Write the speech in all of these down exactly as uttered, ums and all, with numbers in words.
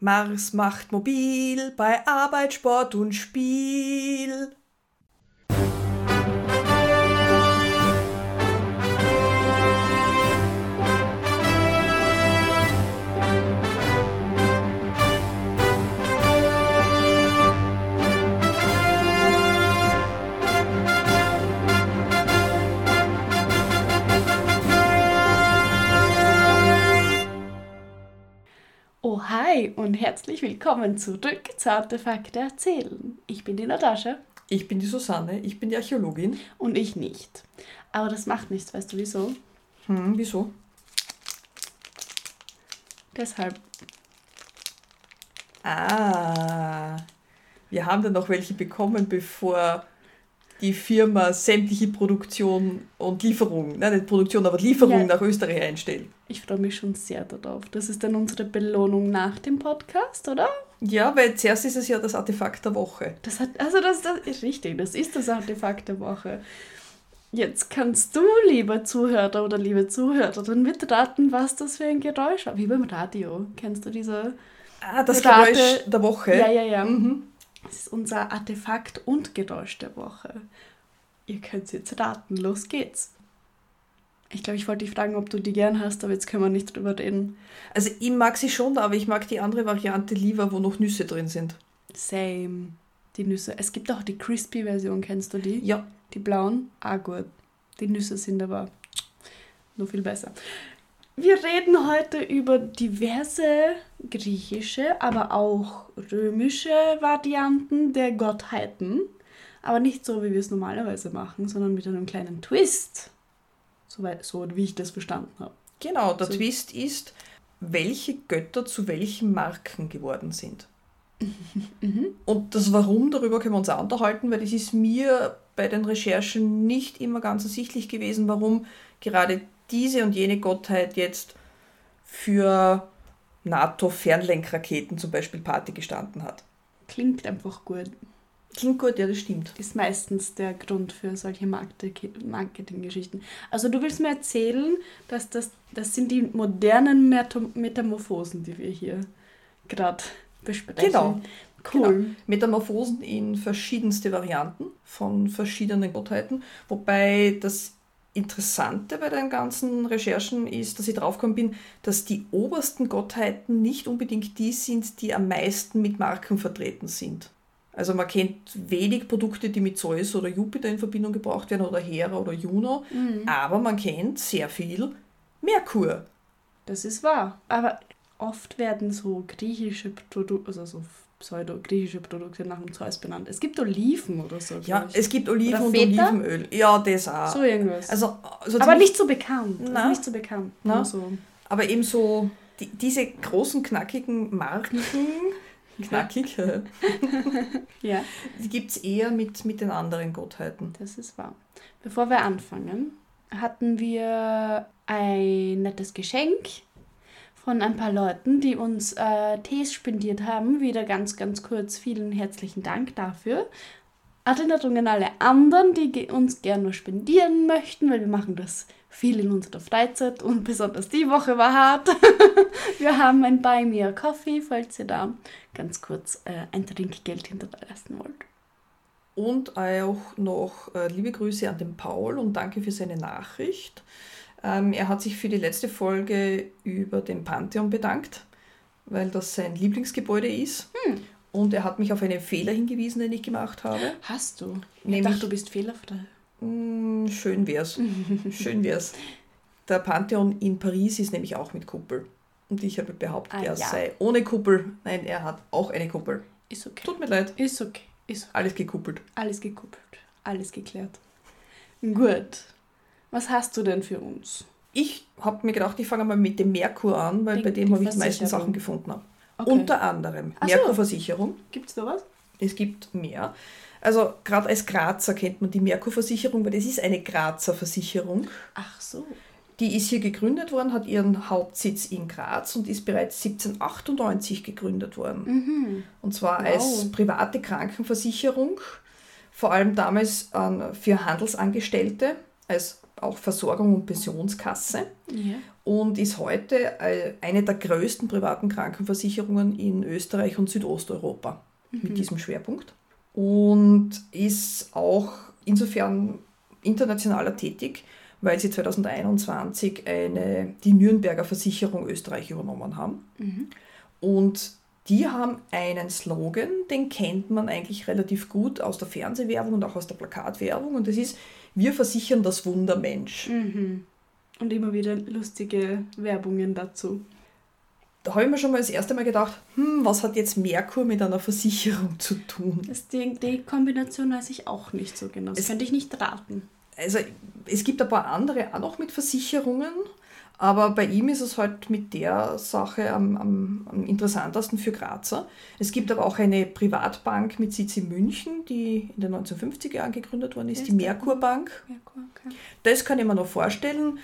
Mars macht mobil bei Arbeit, Sport und Spiel. Oh hi und herzlich willkommen zurück zu Artefakte erzählen. Ich bin die Natascha. Ich bin die Susanne, ich bin die Archäologin. Und ich nicht. Aber das macht nichts, weißt du wieso? Hm, wieso? Deshalb. Ah, wir haben dann noch welche bekommen, bevor die Firma sämtliche Produktion und Lieferung, nein, nicht Produktion, aber Lieferung Ja. nach Österreich einstellt. Ich freue mich schon sehr darauf. Das ist dann unsere Belohnung nach dem Podcast, oder? Ja, weil zuerst ist es ja das Artefakt der Woche. Das hat, also das, das ist richtig, das ist das Artefakt der Woche. Jetzt kannst du, lieber Zuhörer oder liebe Zuhörerin, mitraten, was das für ein Geräusch war. Wie beim Radio. Kennst du diese? Ah, das Rate- Geräusch der Woche. Ja, ja, ja. Mhm. Das ist unser Artefakt und Geräusch der Woche. Ihr könnt jetzt raten, los geht's. Ich glaube, ich wollte dich fragen, ob du die gern hast, aber jetzt können wir nicht drüber reden. Also ich mag sie schon, aber ich mag die andere Variante lieber, wo noch Nüsse drin sind. Same. Die Nüsse. Es gibt auch die Crispy-Version, kennst du die? Ja. Die blauen? Ah, gut. Die Nüsse sind aber noch viel besser. Wir reden heute über diverse griechische, aber auch römische Varianten der Gottheiten. Aber nicht so, wie wir es normalerweise machen, sondern mit einem kleinen Twist. Soweit, so wie ich das verstanden habe. Genau, der So. Twist ist, welche Götter zu welchen Marken geworden sind. Und das Warum, darüber können wir uns auch unterhalten, weil es ist mir bei den Recherchen nicht immer ganz ersichtlich gewesen, warum gerade diese und jene Gottheit jetzt für NATO-Fernlenkraketen zum Beispiel Pate gestanden hat. Klingt einfach gut. Klingt gut, ja, das stimmt. Ist meistens der Grund für solche Market- Marketinggeschichten. Also du willst mir erzählen, dass das, das sind die modernen Meto- Metamorphosen, die wir hier gerade besprechen. Genau. Cool. Genau. Metamorphosen in verschiedenste Varianten von verschiedenen Gottheiten, wobei das Interessante bei den ganzen Recherchen ist, dass ich draufgekommen bin, dass die obersten Gottheiten nicht unbedingt die sind, die am meisten mit Marken vertreten sind. Also man kennt wenig Produkte, die mit Zeus oder Jupiter in Verbindung gebracht werden oder Hera oder Juno, Mhm. aber man kennt sehr viel Merkur. Das ist wahr. Aber oft werden so griechische Produkte, also so pseudo-griechische Produkte nach dem Zeus benannt. Es gibt Oliven oder so. Ja, glaub ich. es gibt Oliven Oder und Feta? Olivenöl. Ja, das auch. So irgendwas. Also, also aber ziemlich- nicht so bekannt. Also Na. nicht so bekannt. Na. Nur so. Aber eben so die, diese großen, knackigen Marken, knackig, Ja. die gibt es eher mit, mit den anderen Gottheiten. Das ist wahr. Bevor wir anfangen, hatten wir ein nettes Geschenk von ein paar Leuten, die uns äh, Tees spendiert haben. Wieder ganz, ganz kurz vielen herzlichen Dank dafür. Erinnerung an alle anderen, die ge- uns gerne nur spendieren möchten, weil wir machen das viel in unserer Freizeit und besonders die Woche war hart. Wir haben ein Buy Me a Coffee, falls ihr da ganz kurz äh, ein Trinkgeld hinterlassen wollt. Und auch noch äh, liebe Grüße an den Paul und danke für seine Nachricht. Ähm, er hat sich für die letzte Folge über den Pantheon bedankt, weil das sein Lieblingsgebäude ist. Hm. Und er hat mich auf einen Fehler hingewiesen, den ich gemacht habe. Hast du? Ich Nämlich- dachte, du bist fehlerfrei. Hm, schön wär's. Schön wär's. Der Pantheon in Paris ist nämlich auch mit Kuppel. Und ich habe behauptet, Ah, er ja. sei ohne Kuppel. Nein, er hat auch eine Kuppel. Ist okay. Tut mir leid, Ist okay. Ist okay. alles gekuppelt. Alles gekuppelt. Alles geklärt. Gut. Was hast du denn für uns? Ich habe mir gedacht, ich fange mal mit dem Merkur an, weil Die- bei dem die habe ich die meisten Versicherung. Sachen gefunden. Habe. Okay. Unter anderem Ach so. Merkur-Versicherung. Gibt's da was? Es gibt mehr. Also gerade als Grazer kennt man die Merkur-Versicherung, weil das ist eine Grazer Versicherung. Ach so. Die ist hier gegründet worden, hat ihren Hauptsitz in Graz und ist bereits siebzehnhundertachtundneunzig gegründet worden. Mhm. Und zwar Wow. als private Krankenversicherung, vor allem damals ähm, für Handelsangestellte, als auch Versorgung und Pensionskasse. Ja. und ist heute eine der größten privaten Krankenversicherungen in Österreich und Südosteuropa mhm. mit diesem Schwerpunkt und ist auch insofern internationaler tätig, weil sie zwanzig einundzwanzig eine, die Nürnberger Versicherung Österreich übernommen haben. Mhm. Und die haben einen Slogan, den kennt man eigentlich relativ gut aus der Fernsehwerbung und auch aus der Plakatwerbung. Und das ist, wir versichern das Wunder Mensch. Mhm. Und immer wieder lustige Werbungen dazu. Da habe ich mir schon mal das erste Mal gedacht, hm, was hat jetzt Merkur mit einer Versicherung zu tun? Das die, die Kombination weiß ich auch nicht so genau. Das es, könnte ich nicht raten. Also es gibt ein paar andere auch noch mit Versicherungen, aber bei ihm ist es halt mit der Sache am, am, am interessantesten für Grazer. Es gibt aber auch eine Privatbank mit Sitz in München, die in den neunzehnhundertfünfziger Jahren gegründet worden ist, ist die Merkur Bank. Merkur, okay. Das kann ich mir noch vorstellen.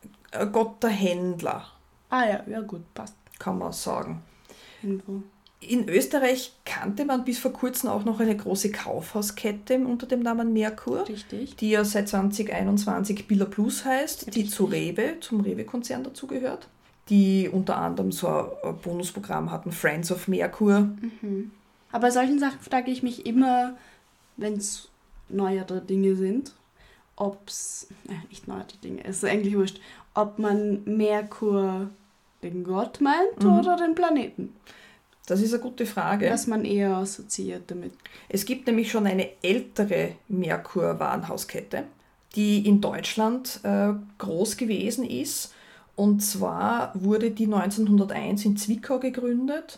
Gott der Händler. Ah ja, ja gut, passt. Kann man sagen. Irgendwo. In Österreich kannte man bis vor kurzem auch noch eine große Kaufhauskette unter dem Namen Merkur, Richtig. Die ja seit zwanzig einundzwanzig Billa Plus heißt, Richtig. Die zu Rewe, zum Rewe-Konzern dazugehört, die unter anderem so ein Bonusprogramm hatten, Friends of Merkur. Mhm. Aber bei solchen Sachen frage ich mich immer, wenn es neuere Dinge sind, ob es, äh, nicht neuere Dinge, es ist eigentlich wurscht, ob man Merkur den Gott meint mhm. oder den Planeten. Das ist eine gute Frage. Was man eher assoziiert damit. Es gibt nämlich schon eine ältere Merkur-Warenhauskette, die in Deutschland äh, groß gewesen ist. Und zwar wurde die neunzehnhunderteins in Zwickau gegründet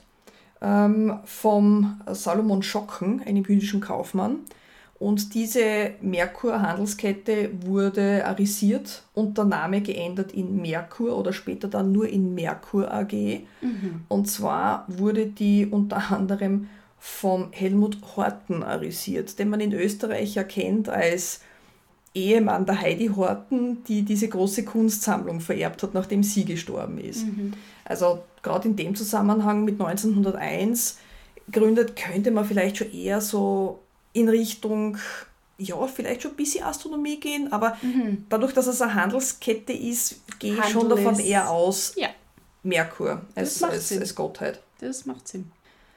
ähm, vom Salomon Schocken, einem jüdischen Kaufmann. Und diese Merkur-Handelskette wurde arisiert und der Name geändert in Merkur oder später dann nur in Merkur A G. Mhm. Und zwar wurde die unter anderem vom Helmut Horten arisiert, den man in Österreich erkennt als Ehemann der Heidi Horten, die diese große Kunstsammlung vererbt hat, nachdem sie gestorben ist. Mhm. Also gerade in dem Zusammenhang mit neunzehnhunderteins gegründet, könnte man vielleicht schon eher so in Richtung, ja, vielleicht schon ein bisschen Astronomie gehen, aber mhm. dadurch, dass es eine Handelskette ist, gehe ich schon davon eher aus, ja. Merkur als, als, als Gottheit. Das macht Sinn.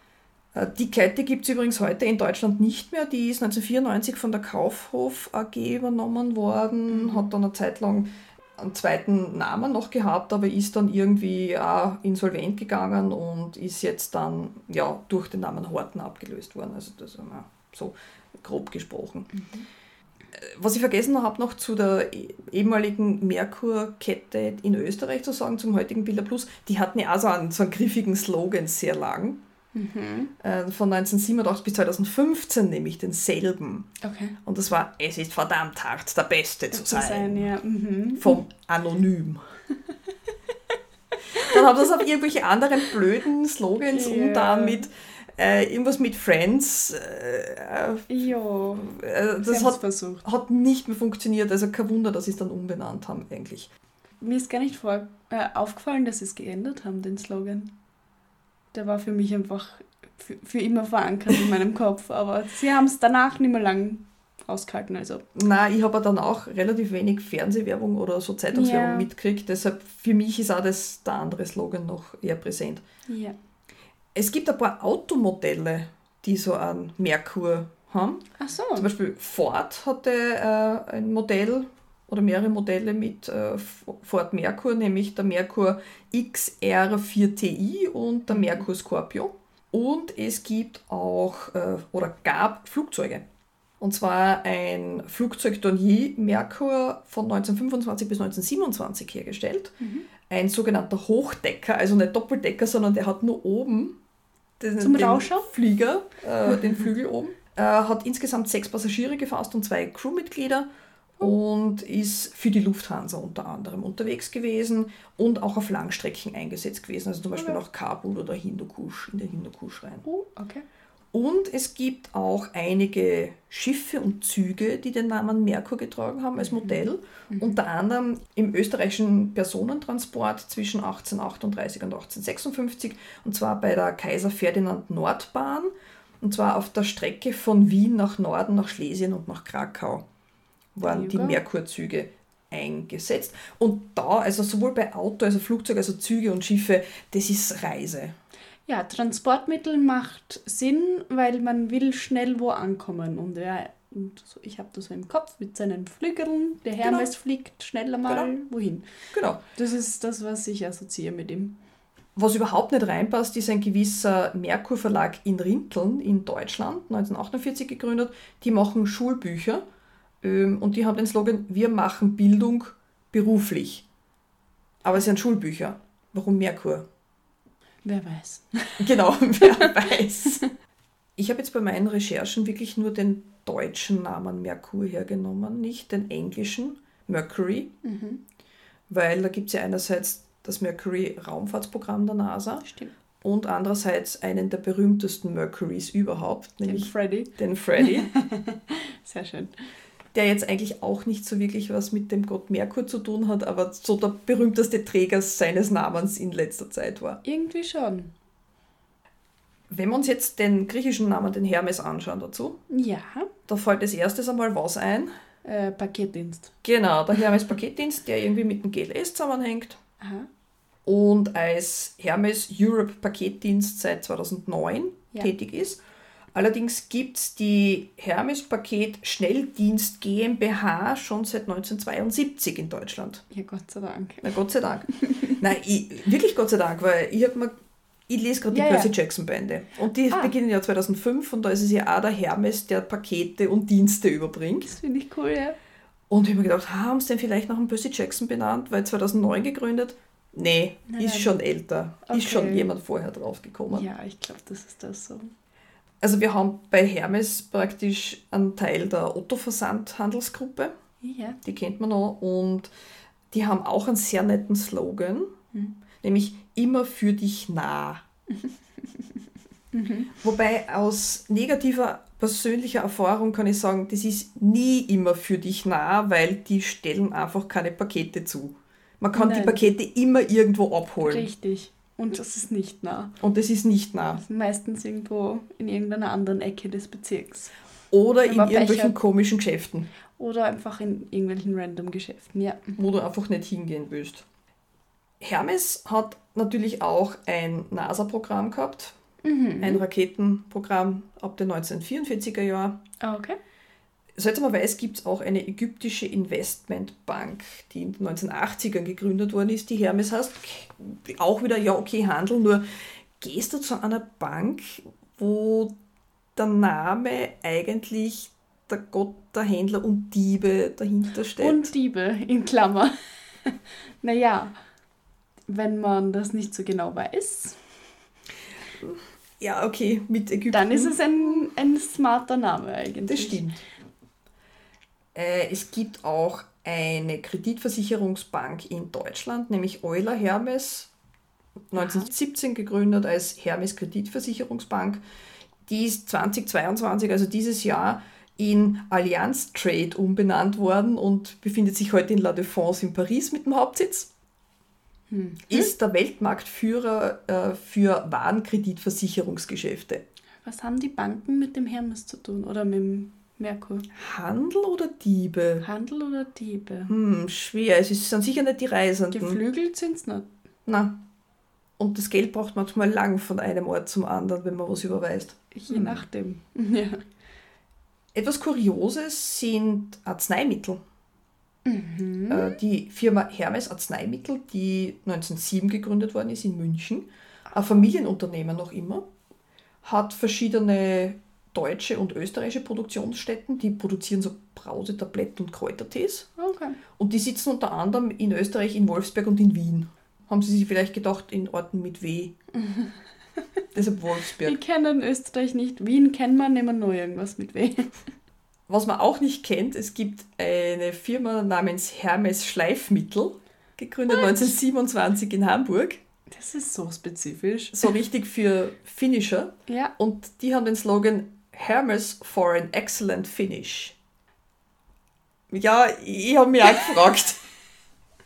Die Kette gibt es übrigens heute in Deutschland nicht mehr. Die ist neunzehnhundertvierundneunzig von der Kaufhof A G übernommen worden, mhm. hat dann eine Zeit lang einen zweiten Namen noch gehabt, aber ist dann irgendwie auch insolvent gegangen und ist jetzt dann ja, durch den Namen Horten abgelöst worden. Also das ist so grob gesprochen. Mhm. Was ich vergessen habe, noch zu der ehemaligen Merkur-Kette in Österreich zu sagen, zum heutigen Billa Plus, die hatten ja auch so einen, so einen griffigen Slogan sehr lang. Mhm. Äh, von neunzehnhundertsiebenundachtzig bis zweitausendfünfzehn nämlich denselben. Okay. Und das war, es ist verdammt hart, der Beste zu sein. sein ja. mhm. Vom Anonym. Dann haben das auf irgendwelche anderen blöden Slogans yeah. und dann mit Äh, irgendwas mit Friends. Äh, jo, äh, das hat, hat nicht mehr funktioniert. Also kein Wunder, dass sie es dann umbenannt haben eigentlich. Mir ist gar nicht vor, äh, aufgefallen, dass sie es geändert haben, den Slogan. Der war für mich einfach für, für immer verankert in meinem Kopf. Aber sie haben es danach nicht mehr lang ausgehalten. Also. Nein, ich habe dann auch relativ wenig Fernsehwerbung oder so Zeitungswerbung ja. mitgekriegt. Deshalb für mich ist auch das, der andere Slogan noch eher präsent. Ja. Es gibt ein paar Automodelle, die so einen Merkur haben. Ach so. Zum Beispiel Ford hatte äh, ein Modell oder mehrere Modelle mit äh, Ford Merkur, nämlich der Merkur X R vier T I und der Merkur Scorpio. Und es gibt auch äh, oder gab Flugzeuge. Und zwar ein Flugzeug Dornier Merkur von neunzehnhundertfünfundzwanzig bis neunzehnhundertsiebenundzwanzig hergestellt. Mhm. Ein sogenannter Hochdecker, also nicht Doppeldecker, sondern der hat nur oben den, Zum den Rauscher? Flieger, äh, den Flügel oben. Äh, hat insgesamt sechs Passagiere gefasst und zwei Crewmitglieder und ist für die Lufthansa unter anderem unterwegs gewesen und auch auf Langstrecken eingesetzt gewesen, also zum Beispiel okay. nach Kabul oder Hindukusch, in den Hindukusch rein. Oh, okay. Und es gibt auch einige Schiffe und Züge, die den Namen Merkur getragen haben als Modell. Mhm. Unter anderem im österreichischen Personentransport zwischen achtzehnhundertachtunddreißig und achtzehnhundertsechsundfünfzig. Und zwar bei der Kaiser Ferdinand Nordbahn. Und zwar auf der Strecke von Wien nach Norden, nach Schlesien und nach Krakau waren die Merkurzüge eingesetzt. Und da, also sowohl bei Auto, also Flugzeug, also Züge und Schiffe, das ist Reise. Ja, Transportmittel macht Sinn, weil man will schnell wo ankommen. Und, ja, und so, ich habe das so im Kopf mit seinen Flügeln. Der Hermes genau. fliegt schneller mal genau. wohin. Genau. Das ist das, was ich assoziiere mit ihm. Was überhaupt nicht reinpasst, ist ein gewisser Merkur Verlag in Rinteln in Deutschland, neunzehnhundertachtundvierzig gegründet. Die machen Schulbücher ähm, und die haben den Slogan, wir machen Bildung beruflich. Aber es sind Schulbücher. Warum Merkur? Wer weiß. Genau, wer weiß. Ich habe jetzt bei meinen Recherchen wirklich nur den deutschen Namen Merkur hergenommen, nicht den englischen Mercury, Mhm. weil da gibt es ja einerseits das Mercury-Raumfahrtsprogramm der NASA Stimmt. und andererseits einen der berühmtesten Mercurys überhaupt, Den nämlich Freddy. den Freddy, Sehr schön. der jetzt eigentlich auch nicht so wirklich was mit dem Gott Merkur zu tun hat, aber so der berühmteste Träger seines Namens in letzter Zeit war. Irgendwie schon. Wenn wir uns jetzt den griechischen Namen, den Hermes, anschauen dazu, Ja. da fällt als erstes einmal was ein. Äh, Paketdienst. Genau, der Hermes Paketdienst, der irgendwie mit dem G L S zusammenhängt. Aha. Und als Hermes Europe Paketdienst seit zweitausendneun Ja. tätig ist. Allerdings gibt es die Hermes Paket Schnelldienst GmbH schon seit neunzehnhundertzweiundsiebzig in Deutschland. Ja, Gott sei Dank. Na Gott sei Dank. Nein, ich, wirklich Gott sei Dank, weil ich habe mir Ich lese gerade Ja, die ja. Percy Jackson Bände. Und die Ah. beginnen ja zweitausendfünf und da ist es ja auch der Hermes, der Pakete und Dienste überbringt. Das finde ich cool, ja. Und ich habe mir gedacht, haben sie den vielleicht nach dem Percy Jackson benannt, weil zweitausendneun gegründet? Nee, Nein, ist nein. schon älter. Okay. Ist schon jemand vorher drauf gekommen. Ja, ich glaube, das ist das so. Also wir haben bei Hermes praktisch einen Teil der Otto-Versand-Handelsgruppe. Ja. Die kennt man noch. Und die haben auch einen sehr netten Slogan, Mhm. nämlich immer für dich nah. Mhm. Wobei aus negativer persönlicher Erfahrung kann ich sagen, das ist nie immer für dich nah, weil die stellen einfach keine Pakete zu. Man kann Nein. die Pakete immer irgendwo abholen. Richtig. Und das ist nicht nah. Und das ist nicht nah. Das ist meistens irgendwo in irgendeiner anderen Ecke des Bezirks. Oder Wenn in man Pech irgendwelchen hat. komischen Geschäften, Oder einfach in irgendwelchen random Geschäften, ja. wo du einfach nicht hingehen willst. Hermes hat natürlich auch ein NASA-Programm gehabt, Mhm. ein Raketenprogramm ab den neunzehnhundertvierundvierziger Jahren. Ah, okay. Seit man weiß, gibt es auch eine ägyptische Investmentbank, die in den neunzehnhundertachtzigern gegründet worden ist, die Hermes heißt. Auch wieder, ja, okay, Handel, nur gehst du zu einer Bank, wo der Name eigentlich der Gott, der Händler und Diebe dahinter steht. Und Diebe, in Klammer. Naja, wenn man das nicht so genau weiß, Ja, okay, mit Ägypten. dann ist es ein, ein smarter Name eigentlich. Das stimmt. Äh, es gibt auch eine Kreditversicherungsbank in Deutschland, nämlich Euler Hermes, neunzehnhundertsiebzehn gegründet als Hermes Kreditversicherungsbank. Die ist zweitausendzweiundzwanzig, also dieses Jahr, in Allianz Trade umbenannt worden und befindet sich heute in La Défense in Paris mit dem Hauptsitz. Hm. Ist der Weltmarktführer äh, für Warenkreditversicherungsgeschäfte. Was haben die Banken mit dem Hermes zu tun? Oder mit dem Merkur? Handel oder Diebe? Handel oder Diebe? Hm, schwer. Es ist- sind sicher nicht die Reisenden. Geflügelt sind es nicht. Na. Und das Geld braucht manchmal lang von einem Ort zum anderen, wenn man was überweist. Je Hm. nachdem. Ja. Etwas Kurioses sind Arzneimittel. Mhm. Äh, Die Firma Hermes Arzneimittel, die neunzehnhundertsieben gegründet worden ist in München, ein Familienunternehmen noch immer, hat verschiedene deutsche und österreichische Produktionsstätten, die produzieren so Brausetabletten und Kräutertees. Okay. Und die sitzen unter anderem in Österreich, in Wolfsberg und in Wien. Haben Sie sich vielleicht gedacht, in Orten mit W. Deshalb Wolfsberg. Wir kennen Österreich nicht. Wien kennt man, nehmen nur irgendwas mit W. Was man auch nicht kennt, es gibt eine Firma namens Hermes Schleifmittel, gegründet neunzehnhundertsiebenundzwanzig in Hamburg. Das ist so spezifisch. So richtig für Finisher. Ja. Und die haben den Slogan Hermes for an excellent finish. Ja, ich habe mich auch gefragt.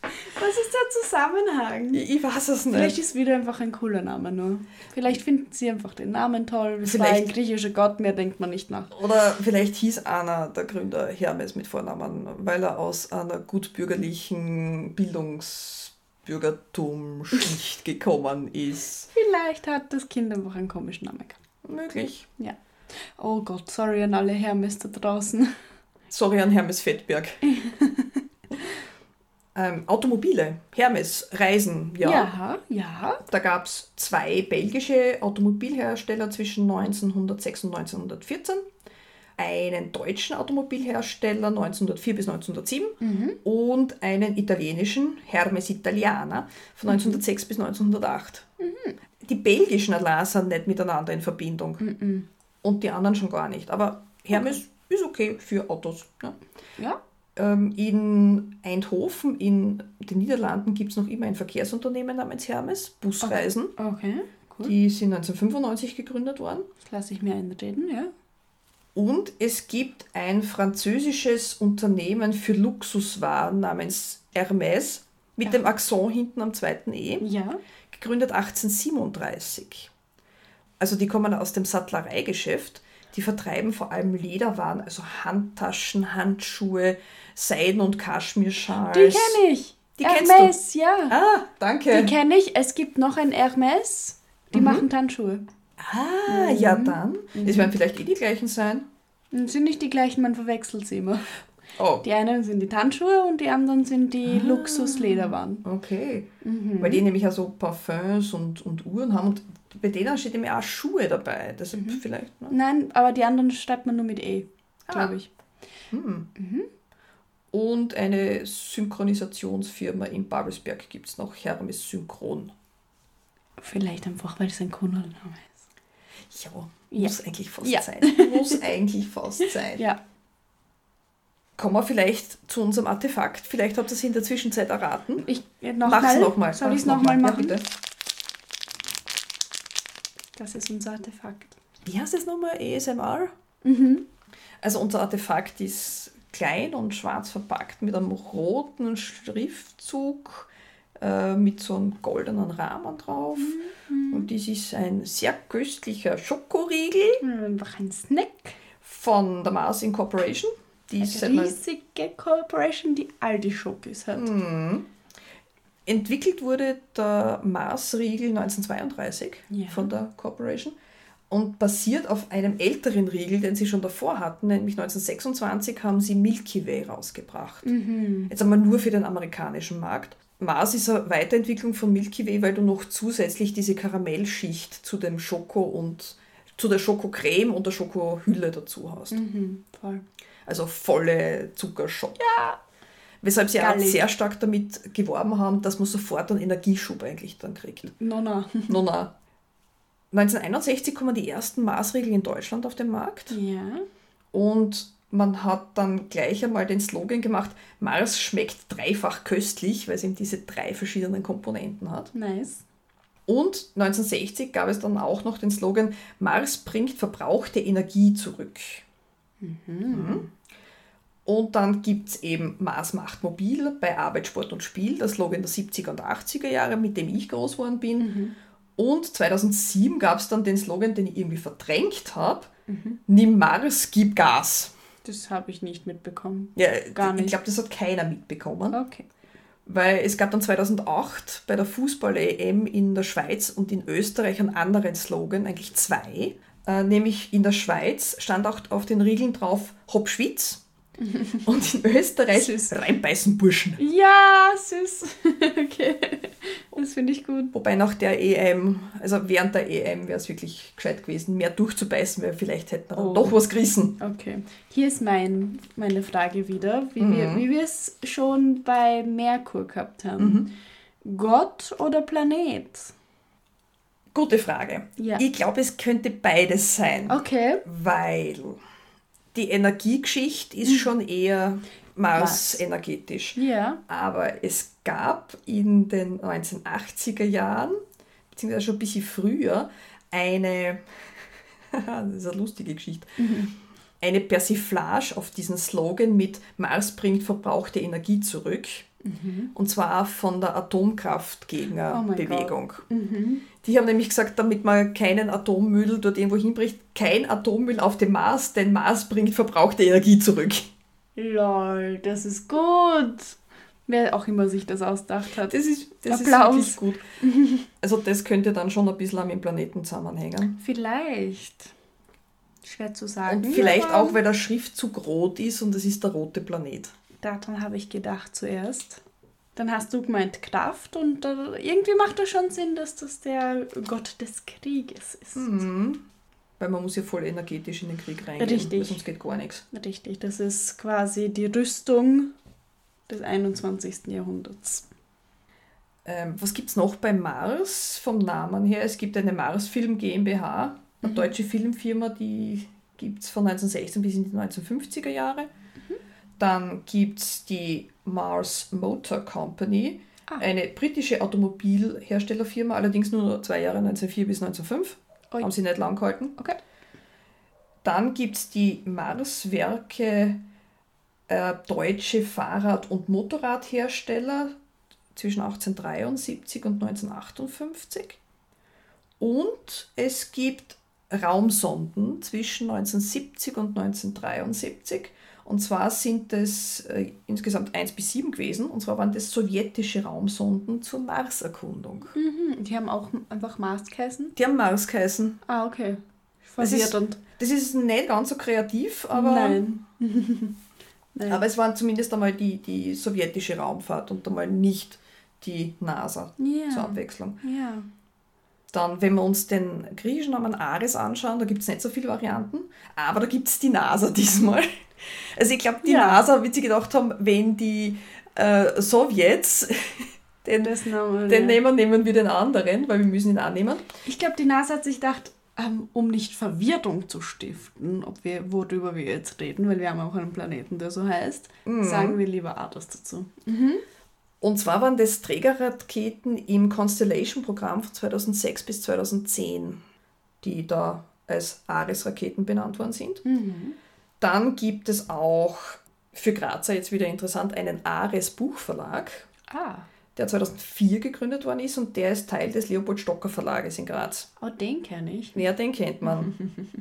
Was ist der Zusammenhang? Ich, ich weiß es nicht. Vielleicht ist es wieder einfach ein cooler Name nur. Vielleicht finden sie einfach den Namen toll. Es war Vielleicht- ein griechischer Gott, mehr denkt man nicht nach. Oder vielleicht hieß einer der Gründer Hermes mit Vornamen, weil er aus einer gutbürgerlichen Bildungsbürgertum-Schicht gekommen ist. Vielleicht hat das Kind einfach einen komischen Namen gehabt. Möglich. Oh Gott, sorry an alle Hermes da draußen. Sorry an Hermes Fettberg. ähm, Automobile, Hermes, Reisen, ja. Ja, ja. Da gab es zwei belgische Automobilhersteller zwischen neunzehnhundertsechs und neunzehnhundertvierzehn, einen deutschen Automobilhersteller neunzehnhundertvier bis neunzehnhundertsieben Mhm. und einen italienischen, Hermes Italiana, von neunzehnhundertsechs bis neunzehnhundertacht. Die belgischen allein sind nicht miteinander in Verbindung Mhm. und die anderen schon gar nicht. Aber Hermes ist okay für Autos. Ja. Ja. Ähm, in Eindhoven in den Niederlanden gibt es noch immer ein Verkehrsunternehmen namens Hermes, Busreisen. Okay, cool. Die sind neunzehnhundertfünfundneunzig gegründet worden. Das lasse ich mir einreden, ja. Und es gibt ein französisches Unternehmen für Luxuswaren namens Hermès mit Ja. dem Akzent hinten am zweiten E, Ja. gegründet achtzehnhundertsiebenunddreißig. Also die kommen aus dem Sattlereigeschäft. Die vertreiben vor allem Lederwaren, also Handtaschen, Handschuhe, Seiden- und Kaschmirschals. Die kenne ich. Die kennst Hermes, ja. Ah, danke. Die kenne ich. Es gibt noch ein Hermes, die Mhm. machen Tanzschuhe. Ah, ja dann. Das werden vielleicht eh die gleichen sein. Und sind nicht die gleichen, man verwechselt sie immer. Oh, Die einen sind die Tanzschuhe und die anderen sind die Luxuslederwaren. okay. Mhm. Weil die nämlich ja so Parfums und, und Uhren haben und bei denen steht immer auch Schuhe dabei. Deshalb vielleicht. Ne? Nein, aber die anderen schreibt man nur mit E, Ah. glaube ich. Hm. Und eine Synchronisationsfirma in Babelsberg gibt es noch, Hermes Synchron. Vielleicht einfach, weil es ein Kundelname ist. Ja, Ja. muss eigentlich fast Ja. sein. Muss eigentlich fast sein. Ja. Kommen wir vielleicht zu unserem Artefakt. Vielleicht habt ihr es in der Zwischenzeit erraten. Ich äh, noch Mach's mal. nochmal. Soll ich es nochmal machen? Ja, bitte. Das ist unser Artefakt. Wie heißt das nochmal? A S M R? Mhm. Also unser Artefakt ist klein und schwarz verpackt mit einem roten Schriftzug äh, mit so einem goldenen Rahmen drauf. Und das ist ein sehr köstlicher Schokoriegel Einfach ein Snack. von der Mars Incorporation. Die ist seit Eine neun- riesige Corporation, die all die Schokis hat. Mhm. Entwickelt wurde der Mars-Riegel neunzehnhundertzweiunddreißig Ja. von der Corporation und basiert auf einem älteren Riegel, den sie schon davor hatten, nämlich neunzehnhundertsechsundzwanzig haben sie Milky Way rausgebracht. Mhm. Jetzt einmal nur für den amerikanischen Markt. Mars ist eine Weiterentwicklung von Milky Way, weil du noch zusätzlich diese Karamellschicht zu dem Schoko und zu der Schokocreme und der Schokohülle dazu hast. Mhm. Voll. Also volle Zuckerschock. Ja. Weshalb sie auch Gallig. sehr stark damit geworben haben, dass man sofort einen Energieschub eigentlich dann kriegt. No, no. No, na. neunzehnhunderteinundsechzig kommen die ersten Maßregeln in Deutschland auf den Markt Ja. und man hat dann gleich einmal den Slogan gemacht, Mars schmeckt dreifach köstlich, weil es eben diese drei verschiedenen Komponenten hat. Nice. Und neunzehnhundertsechzig gab es dann auch noch den Slogan, Mars bringt verbrauchte Energie zurück. Mhm. Und dann gibt es eben Mars macht mobil bei Arbeit, Sport und Spiel, der Slogan der siebziger und achtziger Jahre, mit dem ich groß geworden bin. Mhm. Und zweitausendsieben gab es dann den Slogan, den ich irgendwie verdrängt habe, Mhm. Nimm Mars, gib Gas. Das habe ich nicht mitbekommen. Ja, Gar ich nicht. glaube, das hat keiner mitbekommen, Okay. weil es gab dann zweitausendacht bei der Fußball-E M in der Schweiz und in Österreich einen anderen Slogan, eigentlich zwei. Äh, nämlich in der Schweiz stand auch auf den Riegeln drauf Hopp Schwitz und in Österreich Süß. Reinbeißen Burschen. Ja, süß. Okay. Das finde ich gut. Wobei nach der E M, also während der E M wäre es wirklich gescheit gewesen, mehr durchzubeißen, weil vielleicht hätten wir dann Oh. doch was gerissen. Okay. Hier ist mein, meine Frage wieder, wie Mhm. wir wie wir es schon bei Merkur gehabt haben. Mhm. Gott oder Planet? Gute Frage. Ja. Ich glaube, es könnte beides sein, Okay. weil die Energiegeschichte ist schon eher Was? Mars-energetisch. Ja. Aber es gab in den neunzehnhundertachtziger Jahren, beziehungsweise schon ein bisschen früher, eine, das ist eine lustige Geschichte, eine Persiflage auf diesen Slogan mit Mars bringt verbrauchte Energie zurück. Mhm. Und zwar von der Atomkraftgegnerbewegung. Oh mhm. Die haben nämlich gesagt, damit man keinen Atommüll dort irgendwo hinbricht, kein Atommüll auf dem Mars, denn Mars bringt verbrauchte Energie zurück. Lol, das ist gut. Wer auch immer sich das ausgedacht hat. Das ist, das Applaus. ist wirklich gut. Also das könnte dann schon ein bisschen am Planeten zusammenhängen. Vielleicht. Schwer zu sagen. Und vielleicht aber auch, weil der Schriftzug rot ist und es ist der rote Planet. daran habe ich gedacht zuerst. Dann hast du gemeint Kraft und äh, irgendwie macht das schon Sinn, dass das der Gott des Krieges ist. Mhm. Weil man muss ja voll energetisch in den Krieg reingehen. Richtig. Weil sonst geht gar nichts. Richtig, das ist quasi die Rüstung des einundzwanzigsten Jahrhunderts. Ähm, was gibt es noch bei Mars vom Namen her? Es gibt eine Mars-Film GmbH, eine Mhm. deutsche Filmfirma, die gibt es von neunzehnhundertsechzehn bis in die neunzehnhundertfünfziger Jahre. Mhm. Dann gibt es die Mars Motor Company, Ah. eine britische Automobilherstellerfirma, allerdings nur zwei Jahre, neunzehnhundertvier bis neunzehnhundertfünf. Ui. Haben sie nicht lang gehalten. Okay. Dann gibt es die Marswerke, äh, deutsche Fahrrad- und Motorradhersteller zwischen achtzehnhundertdreiundsiebzig und neunzehnhundertachtundfünfzig. Und es gibt Raumsonden zwischen neunzehnhundertsiebzig und neunzehnhundertdreiundsiebzig. Und zwar sind es äh, insgesamt eins bis sieben gewesen. Und zwar waren das sowjetische Raumsonden zur Marserkundung. Mhm. Die haben auch einfach Mars geheißen. Die haben Mars geheißen. Ah, okay. Das ist- Verwirrend. Das ist nicht ganz so kreativ, aber, Nein. Nein. aber es waren zumindest einmal die, die sowjetische Raumfahrt und einmal nicht die NASA ja. zur Abwechslung. Ja. Dann, wenn wir uns den griechischen Namen Ares anschauen, da gibt es nicht so viele Varianten, aber da gibt es die NASA diesmal. Also ich glaube, die Ja. NASA wird sich gedacht haben, wenn die äh, Sowjets den, Das Name, den ja. nehmen, nehmen wir den anderen, weil wir müssen ihn annehmen. Ich glaube, die NASA hat sich gedacht, ähm, um nicht Verwirrung zu stiften, ob wir, worüber wir jetzt reden, weil wir haben auch einen Planeten, der so heißt, Mhm. sagen wir lieber Ares dazu. Und zwar waren das Trägerraketen im Constellation-Programm von zweitausendsechs bis zweitausendzehn, die da als Ares-Raketen benannt worden sind. Mhm. Dann gibt es auch für Grazer jetzt wieder interessant einen Ares-Buchverlag, Ah, der zweitausendvier gegründet worden ist und der ist Teil des Leopold Stocker Verlages in Graz. oh, den kenne ich. Ja, den kennt man.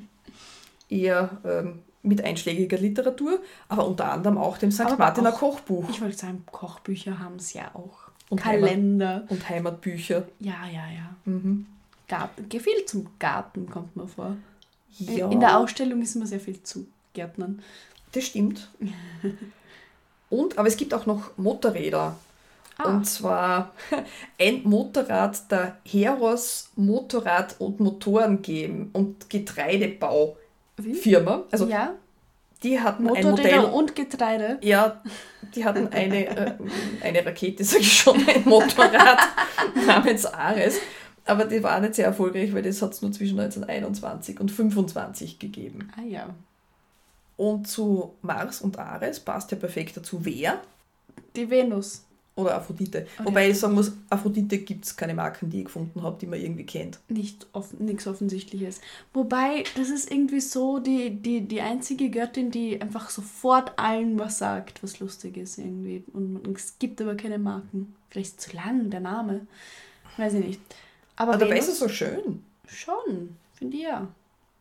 Eher ähm, mit einschlägiger Literatur, aber unter anderem auch dem Sankt Aber Martiner auch- Kochbuch Ich wollte sagen, Kochbücher haben es ja auch. Und Kalender. und Heimatbücher. Ja, ja, ja. Mhm. Garten. Viel zum Garten kommt mir vor. Ja, In der Ausstellung ist immer sehr viel zu Gärtnern. das stimmt. Und, aber es gibt auch noch Motorräder. Ah, Und zwar ein Motorrad der Heros Motorrad- und Motoren geben und Getreidebau wie? Firma. Also ja, die hatten ein Motorräder Modell. und Getreide. Ja, die hatten eine, äh, eine Rakete, sage ich schon, ein Motorrad namens Ares. Aber die war nicht sehr erfolgreich, weil das hat es nur zwischen neunzehnhunderteinundzwanzig und fünfundzwanzig gegeben. Ah ja. Und zu Mars und Ares passt ja perfekt dazu wer? Die Venus. Oder Aphrodite. Oh, Wobei ja. ich sagen muss, Aphrodite gibt es keine Marken, die ich gefunden habe, die man irgendwie kennt. Nicht offen, nichts Offensichtliches. Wobei, das ist irgendwie so die, die, die einzige Göttin, die einfach sofort allen was sagt, was lustig ist irgendwie. Und man- es gibt aber keine Marken. Vielleicht ist zu lang der Name. Weiß ich nicht. Aber Aber dabei ist Venus es so schön. schon, finde ich ja.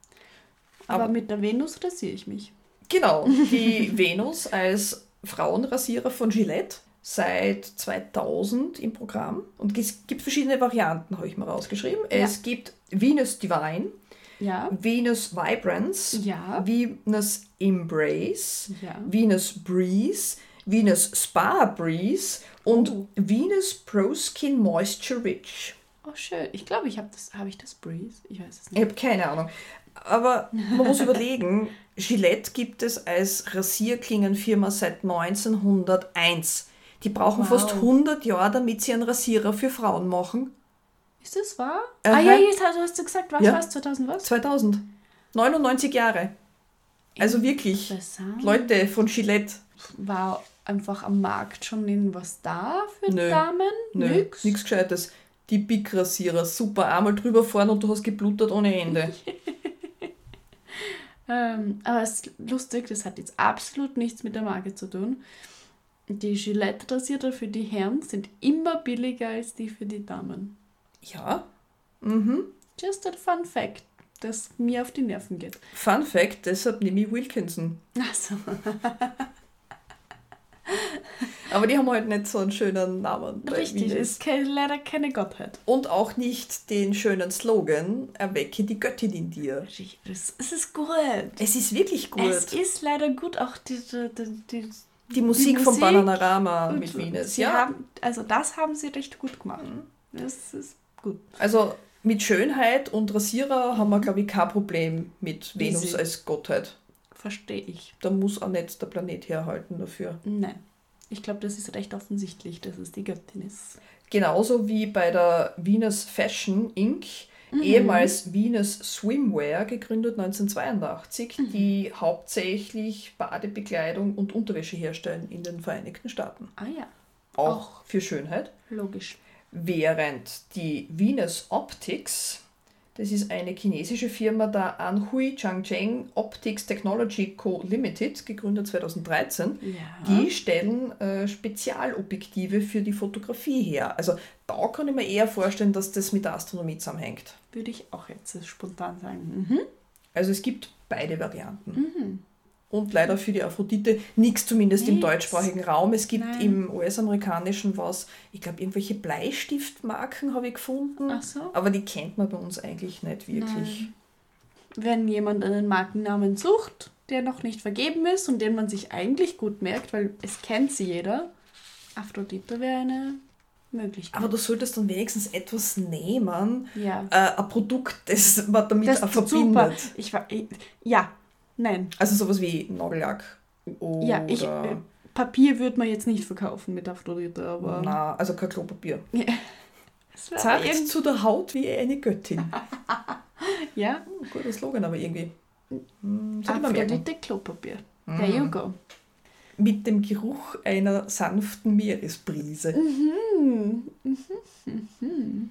Aber, Aber- mit der Venus rasiere ich mich. Genau, die Venus als Frauenrasierer von Gillette seit zweitausend im Programm. Und es gibt verschiedene Varianten, habe ich mal rausgeschrieben. Es gibt Venus Divine, Ja, Venus Vibrance, ja, Venus Embrace, ja. Venus Breeze, Venus Spa Breeze und Oh. Venus Pro Skin Moisture Rich. Oh, schön. Ich glaube, ich habe das, habe ich das Breeze? Ich weiß es Ich nicht. habe keine Ahnung. Aber man muss überlegen, Gillette gibt es als Rasierklingenfirma seit neunzehnhunderteins. Die brauchen Wow. fast hundert Jahre, damit sie einen Rasierer für Frauen machen. Ist das wahr? Aha. Ah ja, jetzt hast, hast du gesagt, was Ja. war es? zweitausend was? zweitausend. neunundneunzig Jahre. Also wirklich, Interessant. Leute von Gillette. War einfach am Markt schon irgendwas da für Nö. Damen? Nö, Nix? nichts Gescheites. Die Big Rasierer, super, einmal drüber fahren und du hast geblutet ohne Ende. Ähm, aber es ist lustig, das hat jetzt absolut nichts mit der Marke zu tun. Die Gillette-Rasierer für die Herren sind immer billiger als die für die Damen. Ja. Mhm. Just a fun fact, das mir auf die Nerven geht. Fun Fact, deshalb nehme ich Wilkinson. Ach so. Aber die haben halt nicht so einen schönen Namen. Richtig, ist ke- leider keine Gottheit. Und auch nicht den schönen Slogan, erwecke die Göttin in dir. Es, es ist gut. Es ist wirklich gut. Es ist leider gut, auch die, die, die, die Musik die von Musik Bananarama mit Venus. Sie Ja. haben, also das haben sie recht gut gemacht. Das ist gut. Also mit Schönheit und Rasierer haben wir, glaube ich, kein Problem mit Venus Easy. als Gottheit. Verstehe ich. Da muss auch nicht der Planet herhalten dafür. Nein. Ich glaube, das ist recht offensichtlich, dass es die Göttin ist. Genauso wie bei der Venus Fashion Incorporated, mhm. ehemals Venus Swimwear, gegründet neunzehnhundertzweiundachtzig, mhm. die hauptsächlich Badebekleidung und Unterwäsche herstellen in den Vereinigten Staaten. Ah ja. Auch, Auch für Schönheit. Logisch. Während die Venus Optics, das ist eine chinesische Firma der Anhui Changcheng Optics Technology Co. Limited, gegründet zweitausenddreizehn, Ja. die stellen äh, Spezialobjektive für die Fotografie her. Also da kann ich mir eher vorstellen, dass das mit der Astronomie zusammenhängt. Würde ich auch jetzt spontan sagen. Mhm. Also es gibt beide Varianten. Mhm. Und leider für die Aphrodite nichts, zumindest im Nix. deutschsprachigen Raum. Es gibt Nein. im U S-amerikanischen was, ich glaube, irgendwelche Bleistiftmarken habe ich gefunden. Ach so. Aber die kennt man bei uns eigentlich nicht wirklich. Nein. Wenn jemand einen Markennamen sucht, der noch nicht vergeben ist und den man sich eigentlich gut merkt, weil es kennt sie jeder, Aphrodite wäre eine Möglichkeit. Aber du solltest dann wenigstens etwas nehmen, ja. äh, ein Produkt, das man damit Das auch ist super. verbindet. Ich war, ich, ja, nein. Also sowas wie Nagellack oder... Ja, ich, äh, Papier würde man jetzt nicht verkaufen mit Aphrodite, aber... Na, also kein Klopapier. Ja. Es wäre Zart irgend- zu der Haut wie eine Göttin. Ja, Hm, guter Slogan, aber irgendwie. Hm, soll ich mal merken. Aphrodite Klopapier. There you go. Mit dem Geruch einer sanften Meeresbrise. Mhm. Mhm. Mhm.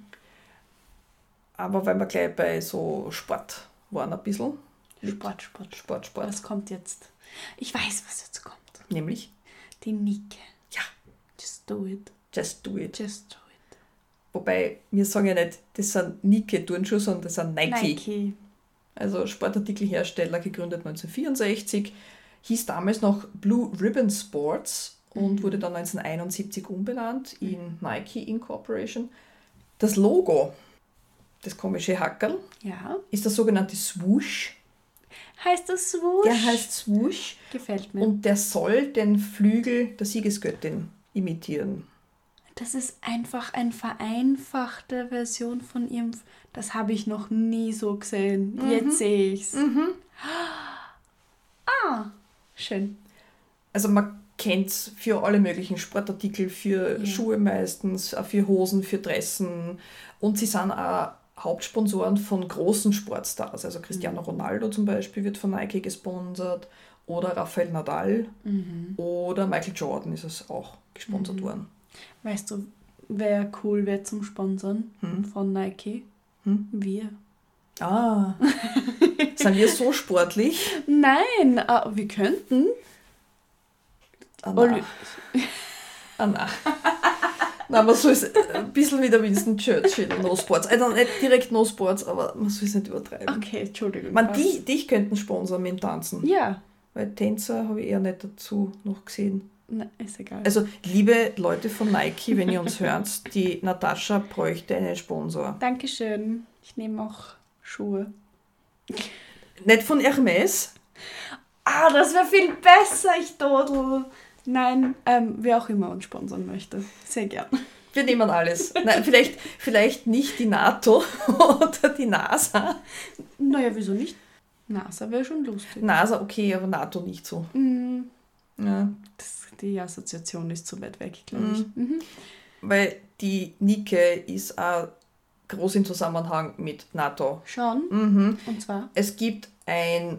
Aber weil wir gleich bei so Sport waren ein bisschen. Sport, Sport. Sport, Sport. Was kommt jetzt? Ich weiß, was jetzt kommt. Nämlich, Die Nike. ja, Just do it. just do it. Just do it. Wobei, wir sagen ja nicht, das sind Nike-Turnschuhe, sondern das sind Nike. Nike. Also Sportartikelhersteller, gegründet neunzehnhundertvierundsechzig, hieß damals noch Blue Ribbon Sports und Mhm. wurde dann neunzehnhunderteinundsiebzig umbenannt in Nike Incorporation. Das Logo, das komische Hackerl, Ja. ist der sogenannte Swoosh. Heißt das Swoosh? Der heißt Swoosh Gefällt mir. und der soll den Flügel der Siegesgöttin imitieren. Das ist einfach eine vereinfachte Version von ihrem... Das habe ich noch nie so gesehen. Mhm. Jetzt sehe ich's. Mhm. Ah, schön. Also man kennt es für alle möglichen Sportartikel, für Ja. Schuhe meistens, auch für Hosen, für Dressen. Und sie sind auch Hauptsponsoren von großen Sportstars. Also Cristiano Ronaldo zum Beispiel wird von Nike gesponsert oder Rafael Nadal Mhm. oder Michael Jordan ist es auch gesponsert Mhm. worden. Weißt du, wer cool wäre zum Sponsern Hm. von Nike? Hm? Wir. Ah, sind wir so sportlich? Nein, ah, wir könnten. Ah, Oli- nein. Ah, nein. Nein, man soll es ein bisschen wie der Winston Churchill, No Sports. Also nicht direkt No Sports, aber man soll es nicht übertreiben. Okay, Entschuldigung. Man, was? die, dich könnten sponsern mit dem Tanzen. Ja, Weil Tänzer habe ich eher nicht dazu noch gesehen. na, ist egal. Also, liebe Leute von Nike, wenn ihr uns hört, die Natascha bräuchte einen Sponsor. Dankeschön. Ich nehme auch Schuhe. Nicht von Hermes. Ah, das wäre viel besser, ich dodel. Nein, ähm, wer auch immer uns sponsern möchte. Sehr gern. Wir nehmen alles. Nein, vielleicht, vielleicht nicht die NATO oder die NASA. Naja, wieso nicht? NASA wäre schon lustig. NASA okay, aber NATO nicht so. Mhm. Ja. Das, die Assoziation ist zu weit weg, glaube ich. Mhm. Weil die Nike ist auch groß im Zusammenhang mit NATO. Schon. Mhm. Und zwar? Es gibt ein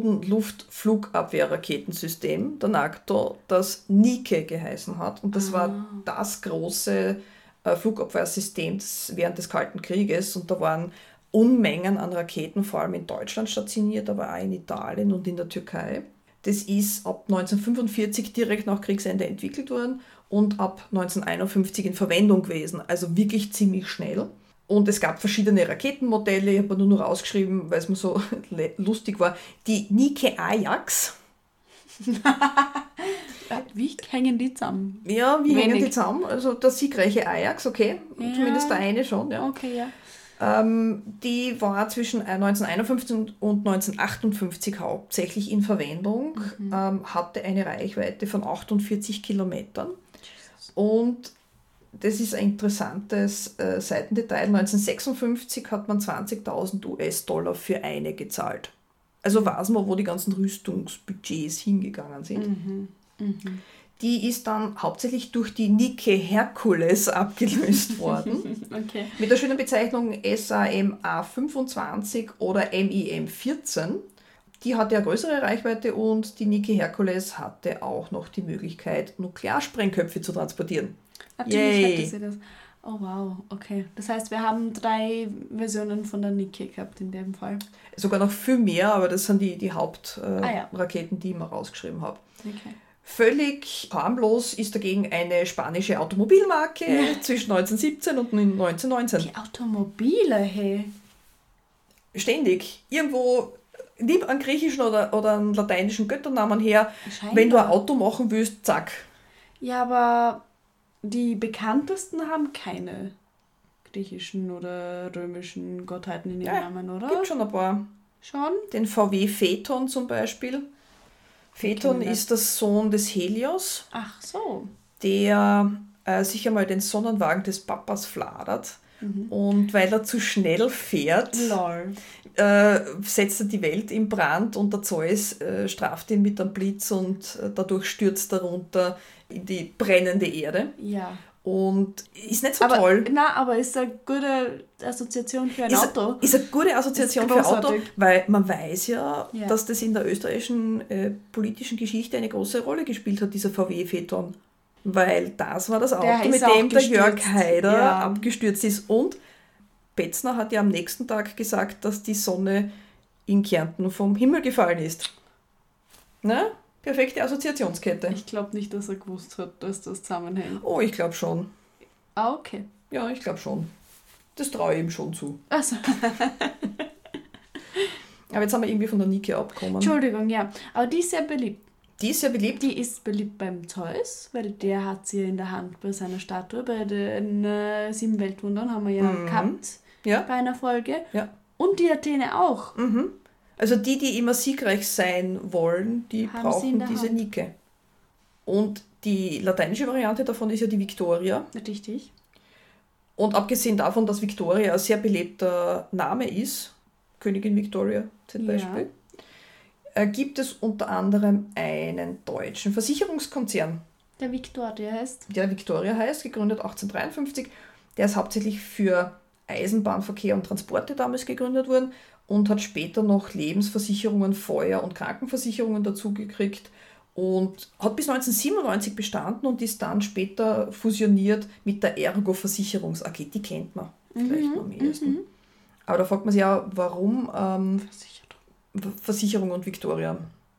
Boden-Luft-Flugabwehrraketensystem, der NATO, das Nike geheißen hat. Und das Ah. war das große äh, Flugabwehrsystem des, während des Kalten Krieges. Und da waren Unmengen an Raketen, vor allem in Deutschland stationiert, aber auch in Italien und in der Türkei. Das ist ab neunzehnhundertfünfundvierzig direkt nach Kriegsende entwickelt worden und ab neunzehnhunderteinundfünfzig in Verwendung gewesen. Also wirklich ziemlich schnell. Und es gab verschiedene Raketenmodelle, ich habe mir nur noch rausgeschrieben, weil es mir so lustig war. Die Nike Ajax. Wie hängen die zusammen? Ja, wie Wenig. hängen die zusammen? Also der siegreiche Ajax, okay, Ja. zumindest der eine schon. Ja. Okay, ja. Ähm, die war zwischen neunzehnhunderteinundfünfzig und neunzehnhundertachtundfünfzig hauptsächlich in Verwendung, Mhm. ähm, hatte eine Reichweite von achtundvierzig Kilometern. Und das ist ein interessantes äh, Seitendetail. neunzehnhundertsechsundfünfzig hat man zwanzigtausend U S-Dollar für eine gezahlt. Also weiß man, wo die ganzen Rüstungsbudgets hingegangen sind. Mhm. Mhm. Die ist dann hauptsächlich durch die Nike Hercules abgelöst worden. Okay. Mit der schönen Bezeichnung S A M A fünfundzwanzig oder M I M vierzehn. Die hatte eine größere Reichweite und die Nike Hercules hatte auch noch die Möglichkeit, Nuklearsprengköpfe zu transportieren. Natürlich Yay. hatte sie das. Oh wow, okay. Das heißt, wir haben drei Versionen von der Nike gehabt in dem Fall. Sogar noch viel mehr, aber das sind die, die Hauptraketen, Ah, äh, ja. Raketen, die ich mir rausgeschrieben habe. Okay. Völlig harmlos ist dagegen eine spanische Automobilmarke zwischen neunzehnhundertsiebzehn und neunzehnhundertneunzehn. Die Automobile, hey. Ständig. Irgendwo, nimm einen griechischen oder, oder einen lateinischen Götternamen her. Scheinbar. Wenn du ein Auto machen willst, zack. Ja, aber die bekanntesten haben keine griechischen oder römischen Gottheiten in ihren Ja, Namen, oder? Gibt schon ein paar. Schon? Den V W Phaeton zum Beispiel. Phaeton kennen das. ist der Sohn des Helios, Ach so. der äh, sich einmal den Sonnenwagen des Papas fladert. Mhm. Und weil er zu schnell fährt, Lol. äh, setzt er die Welt in Brand und der Zeus äh, straft ihn mit einem Blitz und äh, dadurch stürzt er runter in die brennende Erde. Ja. Und ist nicht so Aber, toll. na, aber ist eine gute Assoziation für ein Ist, Auto. ist eine gute Assoziation Ist für Auto, großartig. weil man weiß ja, Ja. dass das in der österreichischen äh, politischen Geschichte eine große Rolle gespielt hat, dieser V W Phaeton. Weil das war das Auto, Der mit ist auch dem der Jörg gestürzt. Haider Ja. abgestürzt ist. Und Petzner hat ja am nächsten Tag gesagt, dass die Sonne in Kärnten vom Himmel gefallen ist. Ne? Perfekte Assoziationskette. Ich glaube nicht, dass er gewusst hat, dass das zusammenhängt. Oh, ich glaube schon. Ah, okay. Ja, ich glaube schon. Das traue ich ihm schon zu. Also, Aber jetzt haben wir irgendwie von der Nike abgekommen. Entschuldigung, ja. Aber die ist sehr beliebt. Die ist sehr beliebt. Die ist beliebt beim Zeus, weil der hat sie in der Hand bei seiner Statue. Bei den äh, sieben Weltwundern haben wir ja Mhm. gehabt Ja. bei einer Folge. Ja. Und die Athene auch. Mhm. Also die, die immer siegreich sein wollen, die Haben sie in brauchen der diese Hand. Nike. Und die lateinische Variante davon ist ja die Victoria. Richtig. Und abgesehen davon, dass Victoria ein sehr belebter Name ist, Königin Victoria zum Ja. Beispiel, äh, gibt es unter anderem einen deutschen Versicherungskonzern, Der Victoria heißt. der Victoria heißt, gegründet achtzehnhundertdreiundfünfzig. Der ist hauptsächlich für Eisenbahnverkehr und Transporte damals gegründet worden und hat später noch Lebensversicherungen, Feuer- und Krankenversicherungen dazugekriegt und hat bis neunzehnhundertsiebenundneunzig bestanden und ist dann später fusioniert mit der Ergo Versicherungs A G. Die kennt man vielleicht Mhm, noch am ehesten. mhm. Aber da fragt man sich ja, warum ähm, Versichert. Versicherung und Victoria?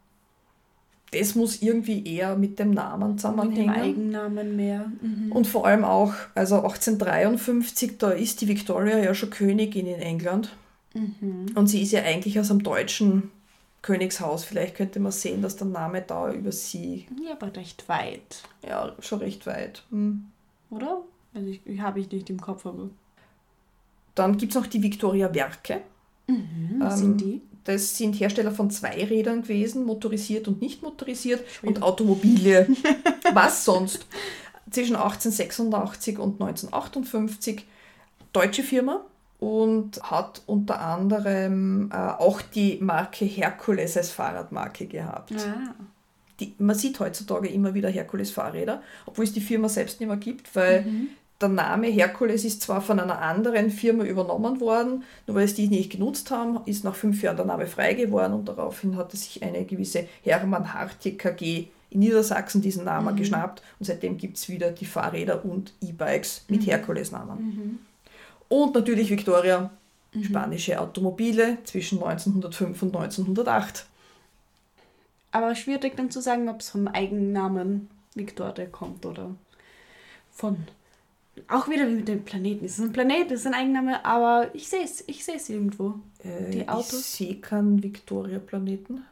Das muss irgendwie eher mit dem Namen Mit dem zusammenhängen. Eigennamen mehr. Mhm. Und vor allem auch, also achtzehnhundertdreiundfünfzig, da ist die Victoria ja schon Königin in England. Mhm. Und sie ist ja eigentlich aus einem deutschen Königshaus. Vielleicht könnte man sehen, dass der Name da über sie, Ja, aber recht weit, ja, schon recht weit. Hm. oder? Also ich, habe ich nicht im Kopf, aber. Dann gibt es noch die Victoria Werke. Mhm, was Ähm, sind die? Das sind Hersteller von Zweirädern gewesen, motorisiert und nicht motorisiert und Automobile. Was sonst? Zwischen achtzehnhundertsechsundachtzig und neunzehnhundertachtundfünfzig deutsche Firma und hat unter anderem äh, auch die Marke Hercules als Fahrradmarke gehabt. Ah. Die, man sieht heutzutage immer wieder Hercules-Fahrräder, obwohl es die Firma selbst nicht mehr gibt, weil Mhm. der Name Hercules ist zwar von einer anderen Firma übernommen worden, nur weil es die nicht genutzt haben, ist nach fünf Jahren der Name frei geworden und daraufhin hatte sich eine gewisse Hermann Hartig K G in Niedersachsen diesen Namen Mhm. geschnappt und seitdem gibt es wieder die Fahrräder und E-Bikes mit Mhm. Hercules-Namen. Mhm. Und natürlich Victoria, Mhm. spanische Automobile zwischen neunzehnhundertfünf und neunzehnhundertacht. Aber schwierig dann zu sagen, ob es vom Eigennamen Victoria kommt oder von... Auch wieder wie mit dem Planeten. Es ist ein Planet, es ist ein Eigenname, aber ich sehe es, ich sehe es irgendwo. Äh, Die Autos? Ich sehe keinen Victoria-Planeten.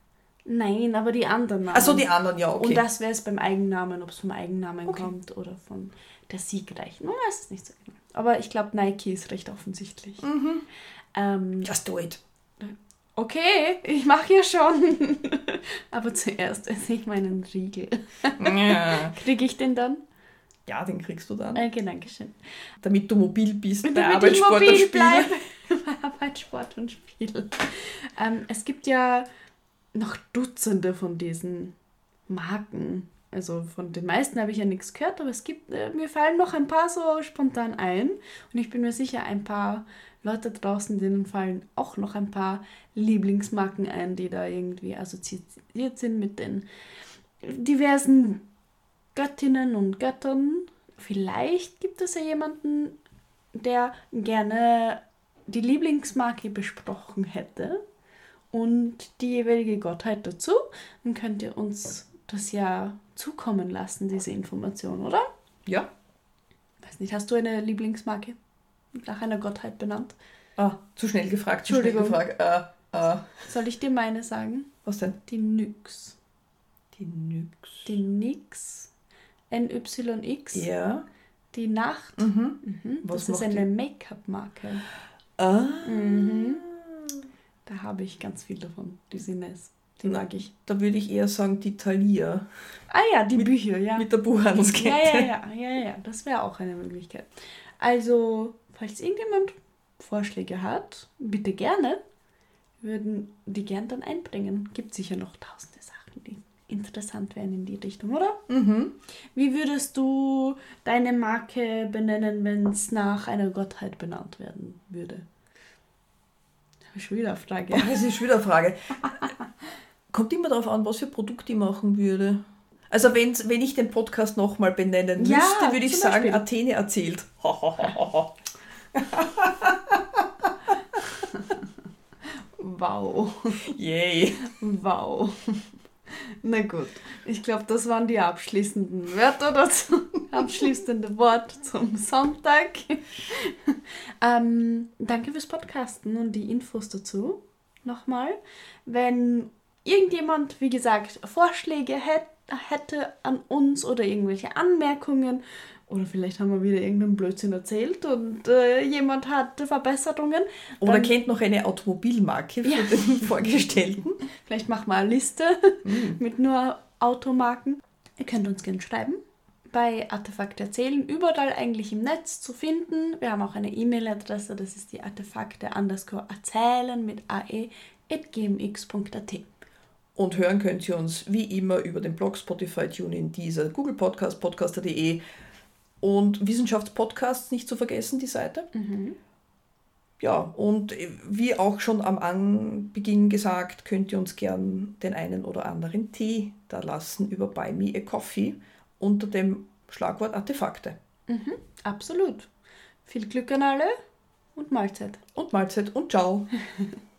Nein, aber die anderen Namen. Achso, die anderen, ja, okay. Und das wäre es beim Eigennamen, ob es vom Eigennamen Okay. kommt oder von der Siegreichen. Man weiß es nicht so genau. Aber ich glaube, Nike ist recht offensichtlich. Mhm. Ähm, Just do it. okay, ich mache ja schon. Aber zuerst esse ich meinen Riegel. Ja. Kriege ich den dann? Ja, den kriegst du dann. Okay, danke schön. Damit du mobil bist bei Damit Arbeit, ich Sport und mobil Spiel. bleibe. Bei Arbeit, Sport und Spiel. Ähm, es gibt ja noch Dutzende von diesen Marken. Also von den meisten habe ich ja nichts gehört, aber es gibt, äh, mir fallen noch ein paar so spontan ein. Und ich bin mir sicher, ein paar Leute draußen, denen fallen auch noch ein paar Lieblingsmarken ein, die da irgendwie assoziiert sind mit den diversen Göttinnen und Göttern. Vielleicht gibt es ja jemanden, der gerne die Lieblingsmarke besprochen hätte und die jeweilige Gottheit dazu. Dann könnt ihr uns das ja zukommen lassen, diese Information, oder? Ja. Weiß nicht, hast du eine Lieblingsmarke nach einer Gottheit benannt? Ah, zu schnell gefragt, zu schnell Entschuldigung. gefragt. Äh, äh. Soll ich dir meine sagen? Was denn? Die Nyx. Die Nyx. Die Nyx. N Y X. Ja. Die Nacht. Mhm. Mhm. Was Das ist macht eine die? Make-up-Marke. Ah. Mhm. Da habe ich ganz viel davon. Die sind nice. Die Na, mag ich. Da würde ich eher sagen, die Thalia. Ah ja, die Mit- Bücher, ja. Mit der Buchhandelskette. Ja, ja, ja, ja, ja. Das wäre auch eine Möglichkeit. Also, falls irgendjemand Vorschläge hat, bitte gerne. Würden die gern dann einbringen. Gibt sicher noch tausende Sachen, die interessant wären in die Richtung, oder? Mhm. Wie würdest du deine Marke benennen, wenn es nach einer Gottheit benannt werden würde? Habe ich schon wieder eine Frage. Oh, das ist schon wieder eine Frage. Kommt immer darauf an, was für Produkt ich machen würde. Also wenn's, wenn ich den Podcast nochmal benennen Ja, müsste, würde ich zum sagen, Beispiel. Athene erzählt. Wow. Yay. Wow. Na gut, ich glaube, das waren die abschließenden Wörter dazu. Abschließende Wort zum Sonntag. ähm, danke fürs Podcasten und die Infos dazu. Nochmal. Wenn irgendjemand, wie gesagt, Vorschläge hätte, hätte an uns oder irgendwelche Anmerkungen oder vielleicht haben wir wieder irgendeinen Blödsinn erzählt und äh, jemand hat Verbesserungen. Oder dann- kennt noch eine Automobilmarke für Ja. den Vorgestellten? Vielleicht machen wir eine Liste mit nur Automarken. Ihr könnt uns gerne schreiben. Bei Artefakte erzählen, überall eigentlich im Netz zu finden. Wir haben auch eine E-Mail-Adresse, das ist die Artefakte underscore erzählen mit ae at gmx punkt at. Und hören könnt ihr uns wie immer über den Blog, Spotify, TuneIn, Deezer, Google Podcast, podcaster punkt de und Wissenschaftspodcasts nicht zu vergessen, die Seite. Mhm. Ja, und wie auch schon am Anbeginn gesagt, könnt ihr uns gern den einen oder anderen Tee da lassen über Buy Me a Coffee unter dem Schlagwort Artefakte. Mhm. Absolut. Viel Glück an alle und Mahlzeit. Und Mahlzeit und ciao.